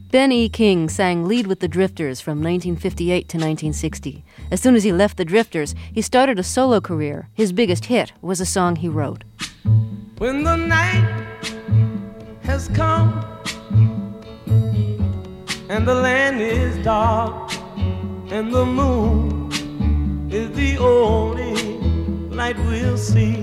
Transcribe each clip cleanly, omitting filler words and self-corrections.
Ben E. King sang lead with the Drifters from 1958 to 1960. As soon as he left the Drifters, he started a solo career. His biggest hit was a song he wrote. When the night has come and the land is dark and the moon is the only light we'll see.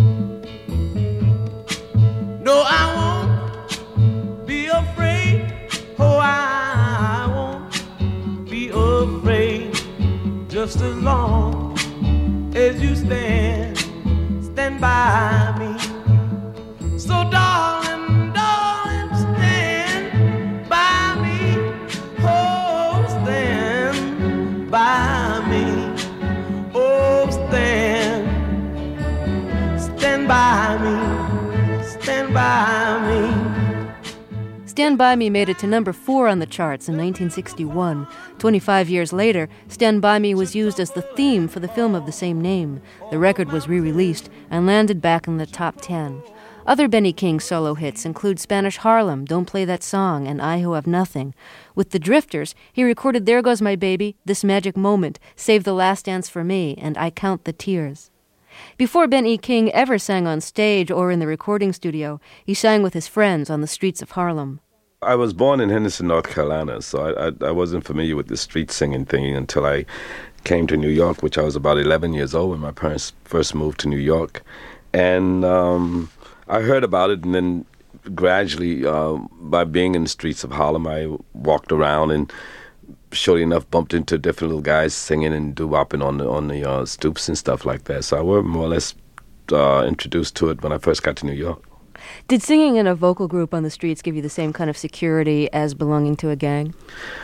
No, I won't be afraid. Oh, I won't be afraid. Just as long as you stand by me. So darling, darling, stand by me. Oh, stand by me. Oh, stand by me. Stand by me. Stand By Me made it to number 4 on the charts in 1961. 25 years later, Stand By Me was used as the theme for the film of the same name. The record was re-released and landed back in the top 10. Other Benny King solo hits include Spanish Harlem, Don't Play That Song, and I Who Have Nothing. With the Drifters, he recorded There Goes My Baby, This Magic Moment, Save the Last Dance for Me, and I Count the Tears. Before Ben E. King ever sang on stage or in the recording studio, he sang with his friends on the streets of Harlem. I was born in Henderson, North Carolina, so I wasn't familiar with the street singing thing until I came to New York, which I was about 11 years old when my parents first moved to New York. And I heard about it, and then gradually, by being in the streets of Harlem, I walked around and surely enough bumped into different little guys singing and doo-wopping on the stoops and stuff like that. So I was more or less introduced to it when I first got to New York. Did singing in a vocal group on the streets give you the same kind of security as belonging to a gang?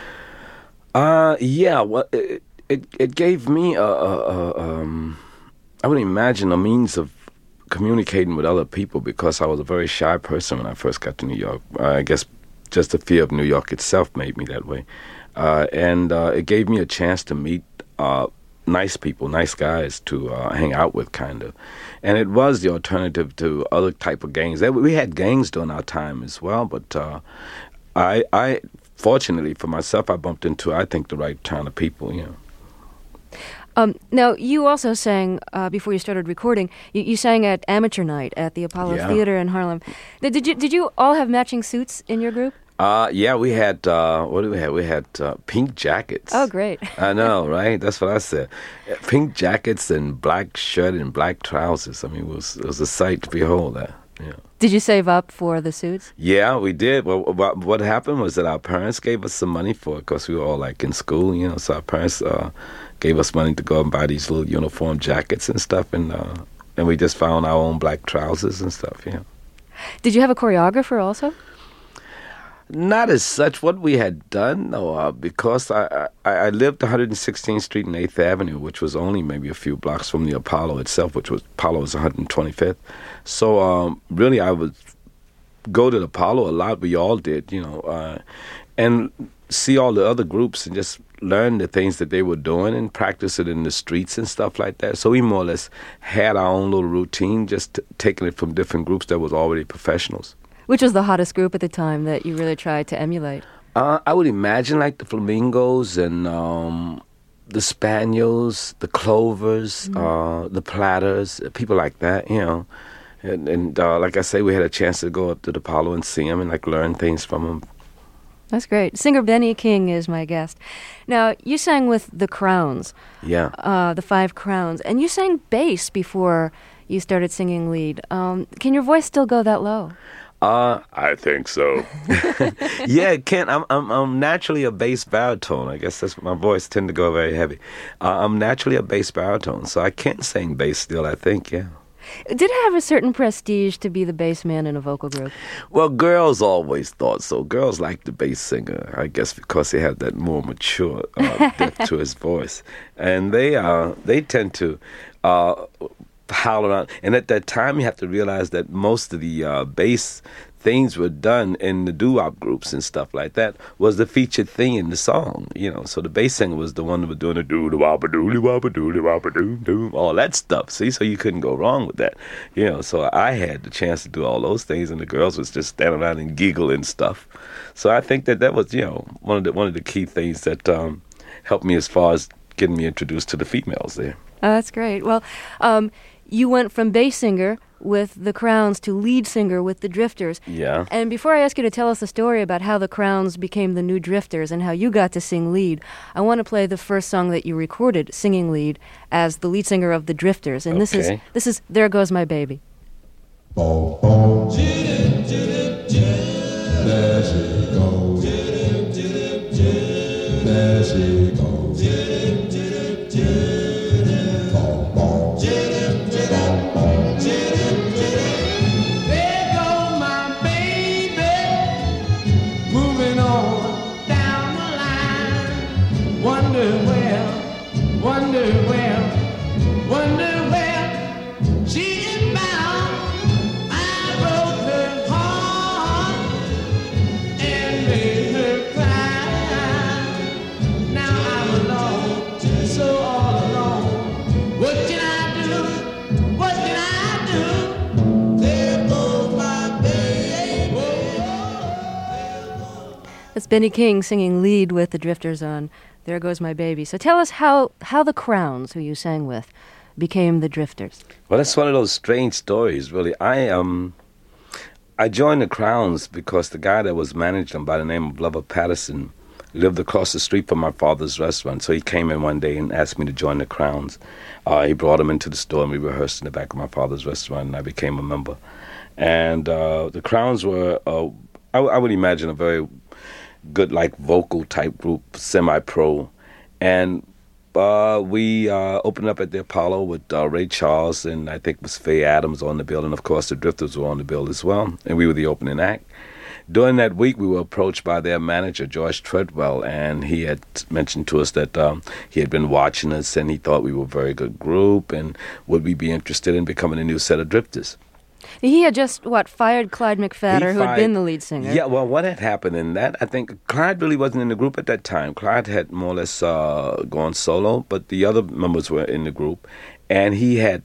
Yeah. Well, it gave me I would imagine a means of communicating with other people, because I was a very shy person when I first got to New York. I guess just the fear of New York itself made me that way. And it gave me a chance to meet nice people, nice guys to hang out with, kind of. And it was the alternative to other type of gangs. We had gangs during our time as well, but I fortunately for myself, I bumped into, I think, the right kind of people, you know. Now, you also sang, before you started recording, you sang at Amateur Night at the Apollo Theater in Harlem. Did you all have matching suits in your group? Yeah, we had, what did we have? We had pink jackets. Oh, great. I know, right? That's what I said. Pink jackets and black shirt and black trousers. I mean, it was a sight to behold that. Yeah. Did you save up for the suits? Yeah, we did. Well, what happened was that our parents gave us some money for it, because we were all like in school, you know, so our parents gave us money to go and buy these little uniform jackets and stuff, and we just found our own black trousers and stuff, yeah. Did you have a choreographer also? Not as such. What we had done, though, because I lived 116th Street and 8th Avenue, which was only maybe a few blocks from the Apollo itself, Apollo was 125th. So really I would go to the Apollo a lot. We all did, you know, and see all the other groups and just learn the things that they were doing and practice it in the streets and stuff like that. So we more or less had our own little routine, just taking it from different groups that was already professionals. Which was the hottest group at the time that you really tried to emulate? I would imagine like the Flamingos and the Spaniels, the Clovers, the Platters, people like that, you know. And like I say, we had a chance to go up to the Apollo and see them and like learn things from them. That's great. Singer Benny King is my guest. Now, you sang with the Crowns. Yeah. The Five Crowns. And you sang bass before you started singing lead. Can your voice still go that low? I think so. Yeah, Ken, I'm naturally a bass baritone. I guess that's my voice tend to go very heavy. I'm naturally a bass baritone, so I can sing bass still, I think, yeah. Did it have a certain prestige to be the bass man in a vocal group? Well, girls always thought so. Girls like the bass singer, I guess, because he had that more mature depth to his voice. And they tend to howl around. And at that time, you have to realize that most of the bass things were done in the doo-wop groups and stuff like that, was the featured thing in the song, you know. So the bass singer was the one that was doing the doo-wop-a-doo-wop-a-doo-wop-a-doo, all that stuff, see? So you couldn't go wrong with that, you know. So I had the chance to do all those things, and the girls was just standing around and giggle and stuff. So I think that was, you know, one of the key things that helped me as far as getting me introduced to the females there. Oh, that's great. Well, you went from bass singer with the Crowns to lead singer with the Drifters. Yeah. And before I ask you to tell us the story about how the Crowns became the new Drifters and how you got to sing lead, I want to play the first song that you recorded singing lead as the lead singer of the Drifters. And this is There Goes My Baby. Boom, boom. There she goes. There she goes. That's Benny King singing lead with the Drifters on There Goes My Baby. So tell us how the Crowns, who you sang with, became the Drifters. Well, that's one of those strange stories, really. I joined the Crowns because the guy that was managing them, by the name of Lover Patterson, lived across the street from my father's restaurant. So he came in one day and asked me to join the Crowns. He brought him into the store, and we rehearsed in the back of my father's restaurant, and I became a member. And the Crowns were, I would imagine, a very good, like, vocal type group, semi-pro. And we opened up at the Apollo with Ray Charles, and I think it was Faye Adams on the bill, and of course the Drifters were on the bill as well, and we were the opening act. During that week, we were approached by their manager, George Treadwell, and he had mentioned to us that he had been watching us, and he thought we were a very good group, and would we be interested in becoming a new set of Drifters. He had just, fired Clyde McPhatter, who had been the lead singer. Yeah, well, what had happened in that, I think Clyde really wasn't in the group at that time. Clyde had more or less gone solo, but the other members were in the group. And he had,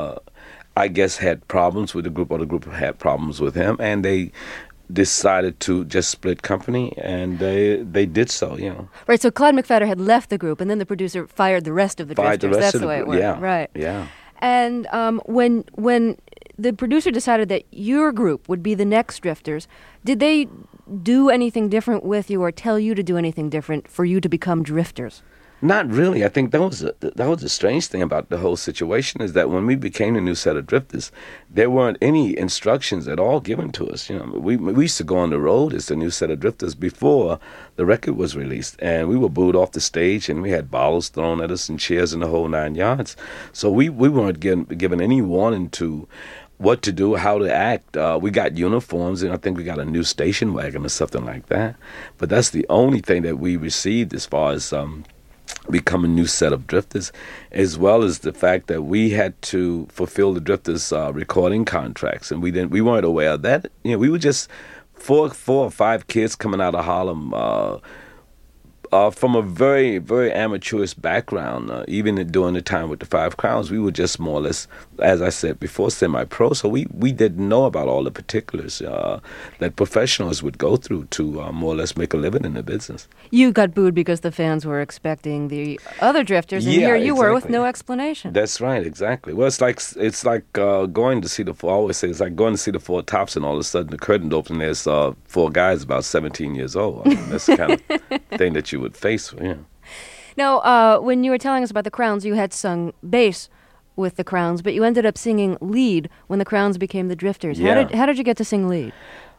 I guess, had problems with the group, or the group had problems with him, and they decided to just split company, and they did so, you know. Right, so Clyde McPhatter had left the group, and then the producer fired the rest of the Drifters. That's the way it went. Yeah, right. Yeah. And when the producer decided that your group would be the next Drifters, did they do anything different with you or tell you to do anything different for you to become Drifters? Not really. I think that was the strange thing about the whole situation, is that when we became the new set of Drifters, there weren't any instructions at all given to us. You know, we used to go on the road as the new set of Drifters before the record was released, and we were booed off the stage, and we had bottles thrown at us and chairs in the whole 9 yards. So we weren't given any warning to what to do, how to act. We got uniforms, and I think we got a new station wagon or something like that. But that's the only thing that we received as far as become a new set of Drifters, as well as the fact that we had to fulfill the Drifters' recording contracts, and we weren't aware of that. You know, we were just four or five kids coming out of Harlem from a very, very amateurish background. Even during the time with the Five Crowns, we were just more or less, as I said before, semi-pro. So we didn't know about all the particulars that professionals would go through to more or less make a living in the business. You got booed because the fans were expecting the other Drifters, and here you were with no explanation. That's right, exactly. Well, it's like going to see I always say it's like going to see the Four Tops, and all of a sudden the curtain opens and there's four guys about 17 years old. I mean, that's the kind of thing that you would face. Yeah. Now, when you were telling us about the Crowns, you had sung bass with the Crowns, but you ended up singing lead when the Crowns became the Drifters. Yeah. How did you get to sing lead?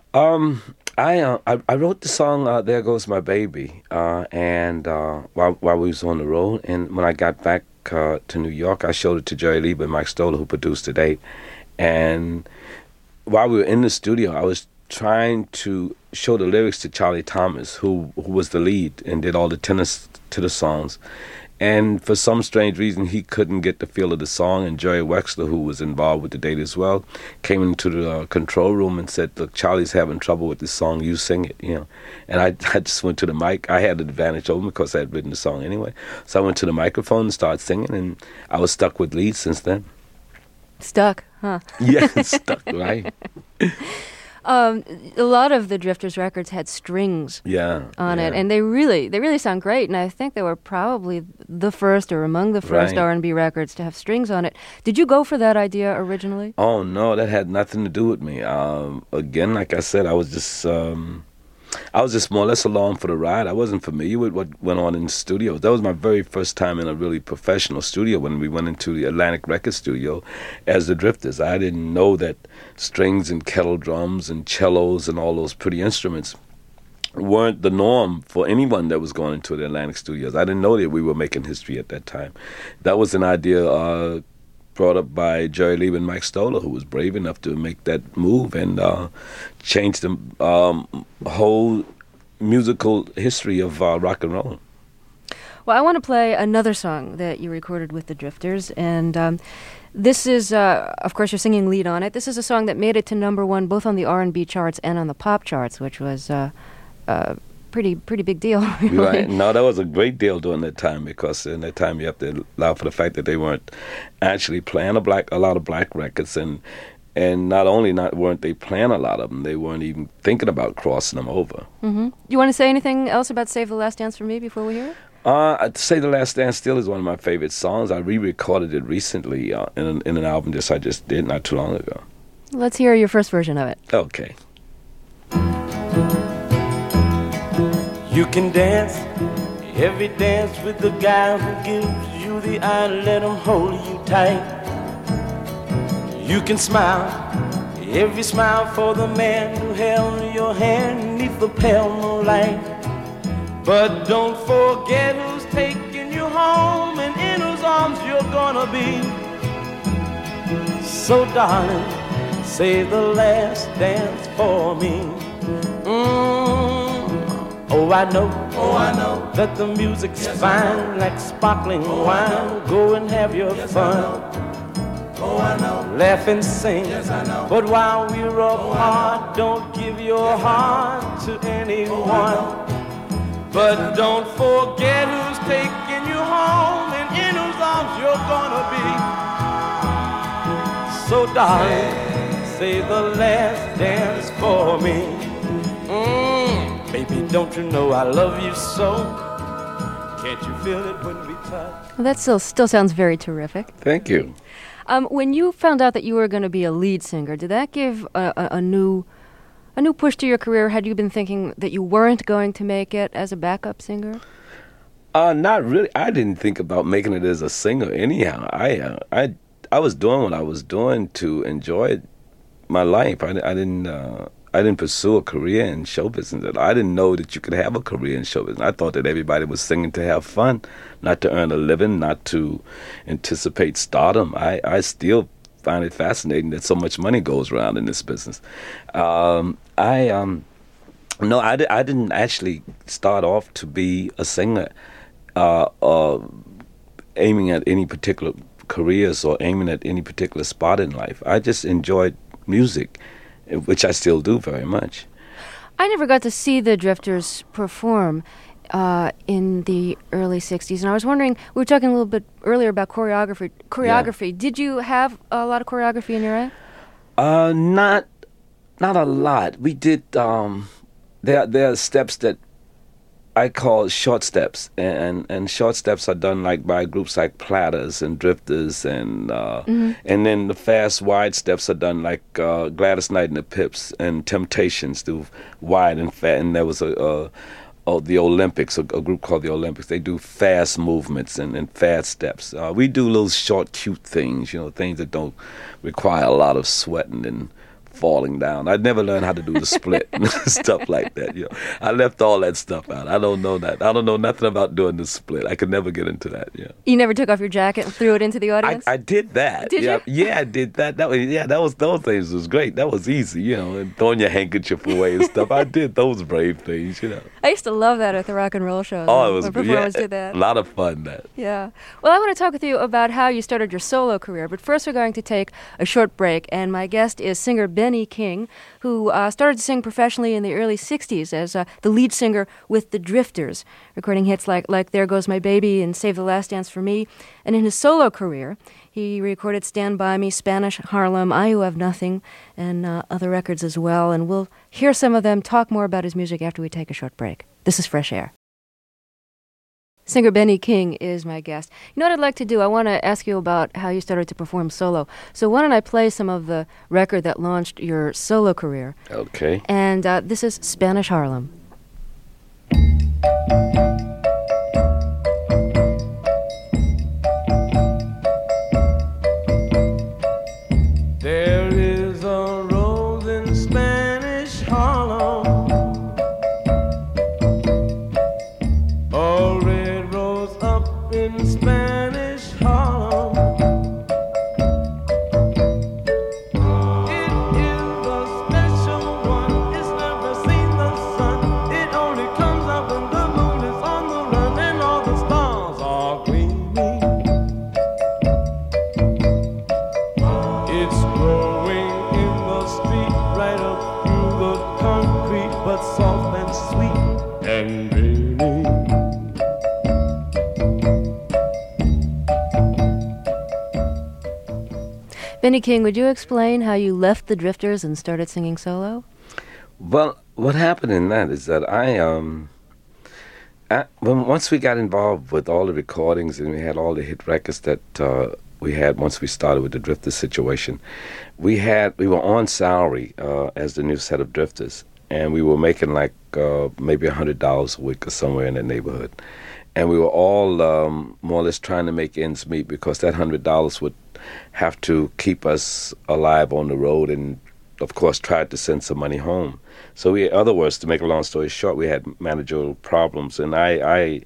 I wrote the song "There Goes My Baby," and while we was on the road, and when I got back to New York, I showed it to Jerry Lieber and Mike Stoller, who produced it. And while we were in the studio, I was trying to show the lyrics to Charlie Thomas, who was the lead and did all the tenors to the songs. And for some strange reason, he couldn't get the feel of the song. And Jerry Wexler, who was involved with the date as well, came into the control room and said, "Look, Charlie's having trouble with this song. You sing it, you know." And I just went to the mic. I had the advantage over him because I had written the song anyway. So I went to the microphone and started singing, and I was stuck with lead since then. Stuck, huh? Yeah, stuck, right? A lot of the Drifters records had strings on it, and they really sound great. And I think they were probably the first or among the first R&B records to have strings on it. Did you go for that idea originally? Oh no, that had nothing to do with me. Again, like I said, I was just more or less along for the ride. I wasn't familiar with what went on in the studio. That was my very first time in a really professional studio when we went into the Atlantic Record Studio as the Drifters. I didn't know that strings and kettle drums and cellos and all those pretty instruments weren't the norm for anyone that was going into the Atlantic Studios. I didn't know that we were making history at that time. That was an idea brought up by Jerry Lee and Mike Stoller, who was brave enough to make that move and change the whole musical history of rock and roll. Well, I want to play another song that you recorded with the Drifters, and this is, of course, you're singing lead on it. This is a song that made it to #1 both on the R&B charts and on the pop charts, which was pretty big deal, really. Right. No, that was a great deal during that time, because in that time you have to allow for the fact that they weren't actually playing a lot of black records, and not only weren't they playing a lot of them, they weren't even thinking about crossing them over. Mm-hmm. You want to say anything else about Save the Last Dance for Me before we hear it? I'd say The Last Dance still is one of my favorite songs. I re-recorded it recently in an album I just did not too long ago. Let's hear your first version of it. Okay. You can dance every dance with the guy who gives you the eye. Let him hold you tight. You can smile every smile for the man who held your hand neath the pale moonlight. But don't forget who's taking you home and in whose arms you're gonna be. So darling, save the last dance for me. Oh, I know that the music's fine, like sparkling wine. Go and have your fun. Laugh and sing. Yes, I know. But while we're apart, don't give your heart to anyone. But don't forget who's taking you home and in whose arms you're gonna be. So darling, say the last dance for me. Baby, don't you know I love you so? Can't you feel it when we touch? Well, that still sounds very terrific. Thank you. When you found out that you were going to be a lead singer, did that give a new push to your career? Had you been thinking that you weren't going to make it as a backup singer? Not really. I didn't think about making it as a singer anyhow. I was doing what I was doing to enjoy my life. I didn't pursue a career in show business. I didn't know that you could have a career in show business. I thought that everybody was singing to have fun, not to earn a living, not to anticipate stardom. I still find it fascinating that so much money goes around in this business. No, I didn't actually start off to be a singer, aiming at any particular careers or aiming at any particular spot in life. I just enjoyed music, which I still do very much. I never got to see the Drifters perform in the early 60s, and I was wondering, we were talking a little bit earlier about choreography. Yeah. Did you have a lot of choreography in your act? Not a lot. We did, there are steps that I call short steps, and short steps are done like by groups like Platters and Drifters, and then the fast wide steps are done like Gladys Knight and the Pips and Temptations do wide and fast. And there was the Olympics, a group called the Olympics. They do fast movements and fast steps. We do little short, cute things, things that don't require a lot of sweating and falling down. I never learned how to do the split, stuff like that. You know, I left all that stuff out. I don't know that. I don't know nothing about doing the split. I could never get into that. Yeah. You never took off your jacket and threw it into the audience? I did that. Did you? Yeah, I did that. Those things was great. That was easy, you know, and throwing your handkerchief away and stuff. I did those brave things, you know. I used to love that at the rock and roll shows. Oh, it was when good. performers did that. A lot of fun, that. Yeah. Well, I want to talk with you about how you started your solo career, but first we're going to take a short break, and my guest is singer Benny King, who started to sing professionally in the early 60s as the lead singer with the Drifters, recording hits like There Goes My Baby and Save the Last Dance for Me. And in his solo career, he recorded Stand By Me, Spanish Harlem, I Who Have Nothing, and other records as well. And we'll hear some of them, talk more about his music after we take a short break. This is Fresh Air. Singer Benny King is my guest. You know what I'd like to do? I want to ask you about how you started to perform solo. So why don't I play some of the record that launched your solo career? Okay. And this is Spanish Harlem. There is a rose in Spanish Harlem, a red rose up in Spanish Harlem. It is a special one, it's never seen the sun. It only comes up when the moon is on the run and all the stars are gleaming. It's growing in the street right up through the concrete, but soft and sweet and dreamy. Benny King, would you explain how you left the Drifters and started singing solo? Well, what happened in that is that once we got involved with all the recordings and we had all the hit records that we had once we started with the Drifters situation, we were on salary as the new set of Drifters, and we were making like maybe $100 a week or somewhere in that neighborhood. And we were all more or less trying to make ends meet because that $100 would have to keep us alive on the road and, of course, tried to send some money home. So in other words, to make a long story short, we had managerial problems. And I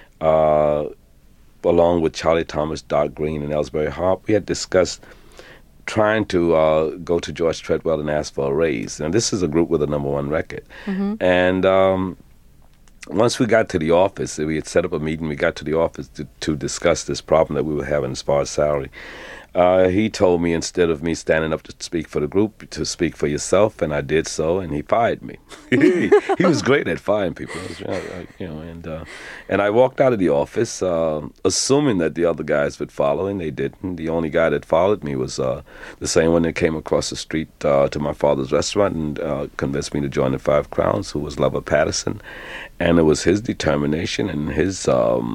along with Charlie Thomas, Doc Green, and Ellsbury Harp, we had discussed trying to go to George Treadwell and ask for a raise. And this is a group with a #1 record. Mm-hmm. And once we got to the office, we had set up a meeting, we got to the office to discuss this problem that we were having as far as salary. He told me, instead of me standing up to speak for the group, to speak for yourself, and I did so, and he fired me. He was great at firing people, and I walked out of the office, assuming that the other guys would follow, and they didn't. The only guy that followed me was the same one that came across the street to my father's restaurant and convinced me to join the Five Crowns, who was Lover Patterson, and it was his determination and his,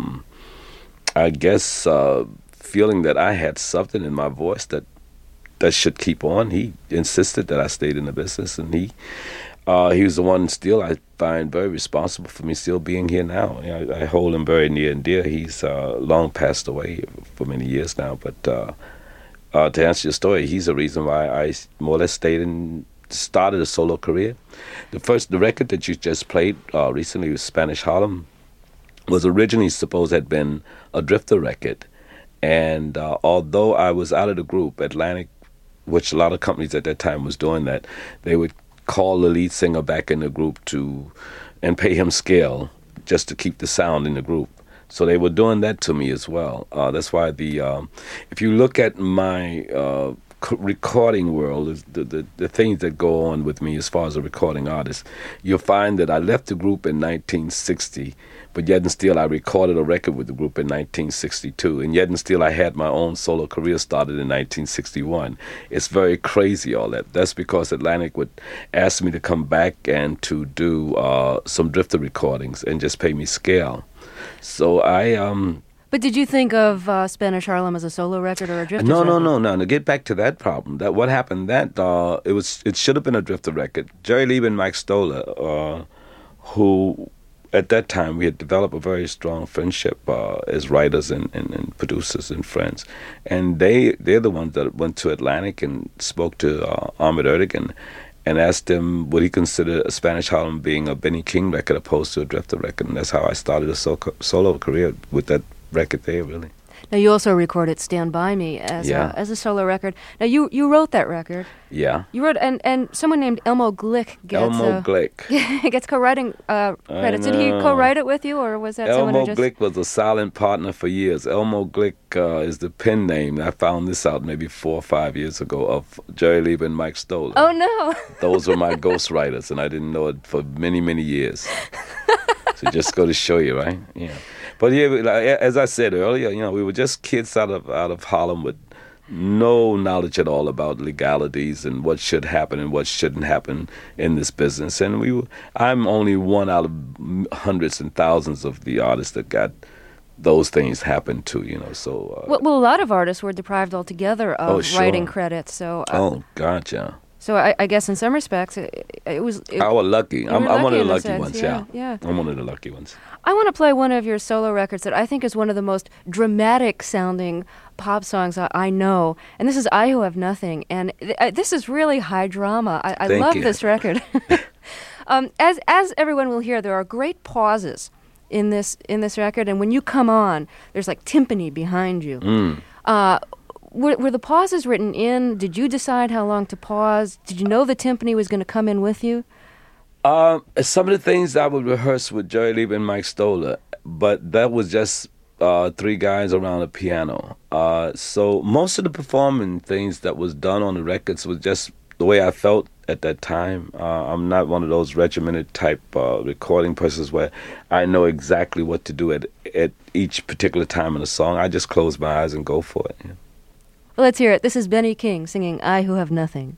feeling that I had something in my voice that should keep on. He insisted that I stayed in the business, and he was the one still I find very responsible for me still being here now. I hold him very near and dear. He's long passed away for many years now, but to answer your story, he's the reason why I more or less stayed and started a solo career. The record that you just played recently was Spanish Harlem, was originally supposed to have been a Drifter record. And although I was out of the group, Atlantic, which a lot of companies at that time was doing that, they would call the lead singer back in the group and pay him scale just to keep the sound in the group. So they were doing that to me as well. That's why if you look at my recording world, the things that go on with me as far as a recording artist, you'll find that I left the group in 1960, but yet and still I recorded a record with the group in 1962, and yet and still I had my own solo career started in 1961. It's very crazy, all that. That's because Atlantic would ask me to come back and to do some Drifter recordings and just pay me scale. So But did you think of Spanish Harlem as a solo record or a Drifter record? No. To get back to that problem, what happened, it should have been a Drifter record. Jerry Lieb and Mike Stoller, who at that time, we had developed a very strong friendship as writers and producers and friends. And they're the ones that went to Atlantic and spoke to Ahmet Ertegun and asked him would he consider a Spanish Harlem being a Benny King record opposed to a Drifter record. And that's how I started a solo career with that record there, really. Now, you also recorded Stand By Me as a solo record. Now, you wrote that record. Yeah. You wrote, and someone named Elmo Glick gets co-writing credits. Did he co-write it with you, or was that someone who just... Elmo Glick was a silent partner for years. Elmo Glick is the pen name. I found this out maybe 4 or 5 years ago of Jerry Leiber and Mike Stoller. Oh, no. Those were my ghostwriters, and I didn't know it for many, many years. So just go to show you, right? Yeah. But yeah, as I said earlier, we were just kids out of Harlem with no knowledge at all about legalities and what should happen and what shouldn't happen in this business. And I'm only one out of hundreds and thousands of the artists that got those things happen to, So well, a lot of artists were deprived altogether of writing credits. So oh, God, yeah. So I guess in some respects it was... I was lucky. I'm one of the lucky sense. ones, yeah. I'm one of the lucky ones. I want to play one of your solo records that I think is one of the most dramatic-sounding pop songs I know, and this is I Who Have Nothing, and this is really high drama. I love this record. As everyone will hear, there are great pauses in this record, and when you come on, there's like timpani behind you. Were the pauses written in? Did you decide how long to pause? Did you know the timpani was going to come in with you? Some of the things I would rehearse with Jerry Leiber and Mike Stoller, but that was just 3 guys around a piano. So most of the performing things that was done on the records was just the way I felt at that time. I'm not one of those regimented type recording persons where I know exactly what to do at each particular time in the song. I just close my eyes and go for it. Yeah. Well, let's hear it. This is Benny King singing I Who Have Nothing.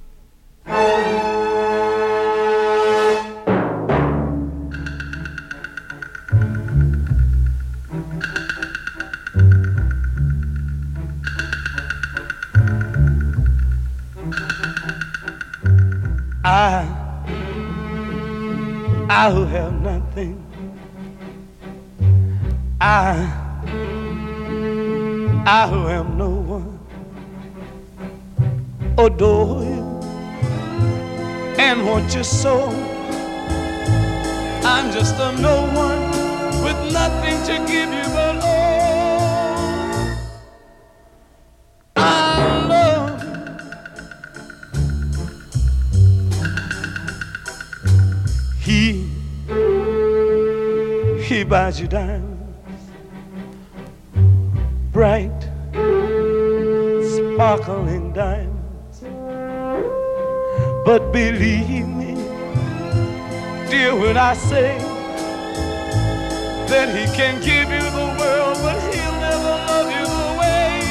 I who have nothing, I who am no one, adore you and want you so. I'm just a no one with nothing to give you but all. I love you. He buys you diamonds, bright, sparkling diamonds. But believe me, dear, when I say that he can give you the world, but he'll never love you the way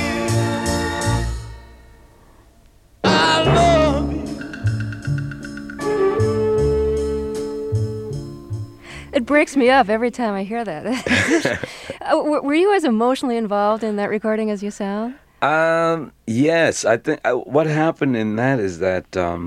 I love you. It breaks me up every time I hear that. Were you as emotionally involved in that recording as you sound? Yes, I think what happened in that is that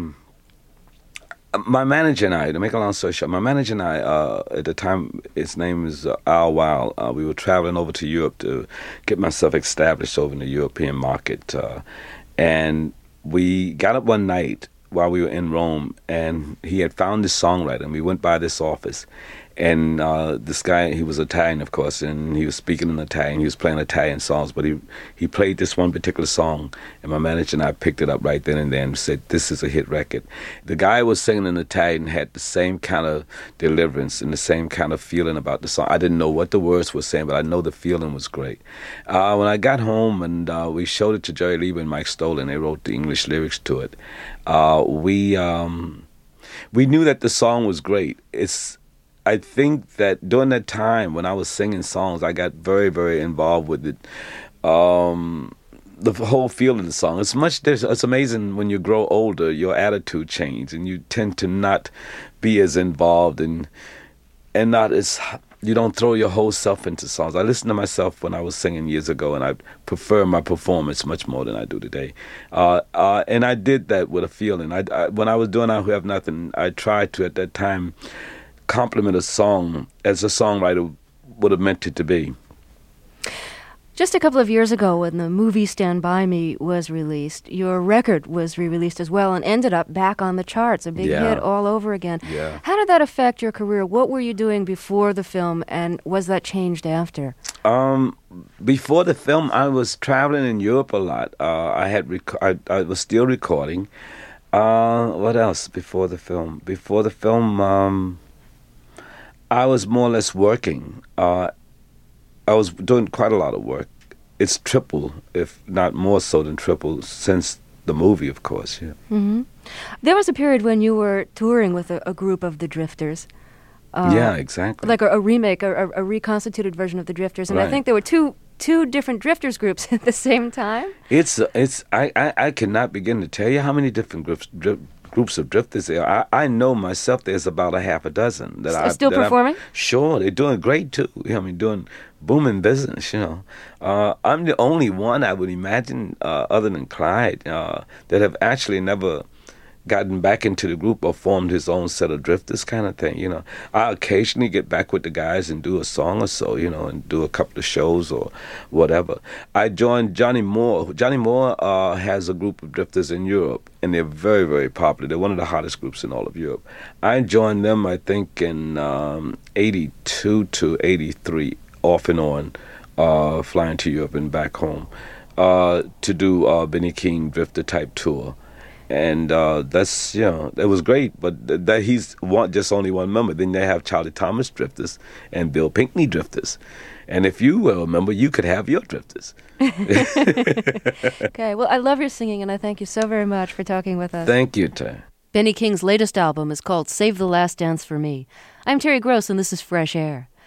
my manager and I, to make a long story short, my manager and I, at the time, his name is Al Weil, we were traveling over to Europe to get myself established over in the European market. And we got up one night while we were in Rome, and he had found this songwriter, and we went by this office. And this guy, he was Italian, of course, and he was speaking in Italian. He was playing Italian songs, but he played this one particular song, and my manager and I picked it up right then and there and said, this is a hit record. The guy was singing in Italian, had the same kind of deliverance and the same kind of feeling about the song. I didn't know what the words were saying, but I know the feeling was great. When I got home and we showed it to Jerry Leiber and Mike Stoller, and they wrote the English lyrics to it, we knew that the song was great. I think that during that time when I was singing songs, I got very, very involved with it. The whole feel of the song. It's amazing when you grow older, your attitude changes, and you tend to not be as involved and not as, you don't throw your whole self into songs. I listened to myself when I was singing years ago, and I prefer my performance much more than I do today. And I did that with a feeling. When I was doing I Who Have Nothing, I tried to, at that time, complement a song as a songwriter would have meant it to be. Just a couple of years ago, when the movie Stand By Me was released, your record was re-released as well and ended up back on the charts, a big hit all over again. Yeah. How did that affect your career? What were you doing before the film, and was that changed after? Before the film, I was traveling in Europe a lot. I was still recording. What else before the film? Before the film, I was more or less working. I was doing quite a lot of work. It's triple, if not more so than triple, since the movie, of course. Yeah. Mm-hmm. There was a period when you were touring with a group of the Drifters. Yeah, exactly. Like a remake, a reconstituted version of the Drifters, and Right. I think there were two different Drifters groups at the same time. I cannot begin to tell you how many different groups of Drifters there are. I know myself there's about a half a dozen that Still performing? Sure, they're doing great too. I mean, doing booming business, you know. I'm the only one I would imagine, other than Clyde, that have actually never gotten back into the group or formed his own set of Drifters kind of thing, you know. I occasionally get back with the guys and do a song or so, you know, and do a couple of shows or whatever. I joined Johnny Moore. Johnny Moore has a group of Drifters in Europe, and they're very, very popular. They're one of the hottest groups in all of Europe. I joined them, I think, in 82 to 83, off and on, flying to Europe and back home, to do Benny King Drifter type tour. And that's, you know, it was great, but he's just only one member. Then they have Charlie Thomas Drifters and Bill Pinkney Drifters. And if you were a member, you could have your Drifters. Okay, well, I love your singing, and I thank you so very much for talking with us. Thank you, Terry. Benny King's latest album is called Save the Last Dance for Me. I'm Terry Gross, and this is Fresh Air.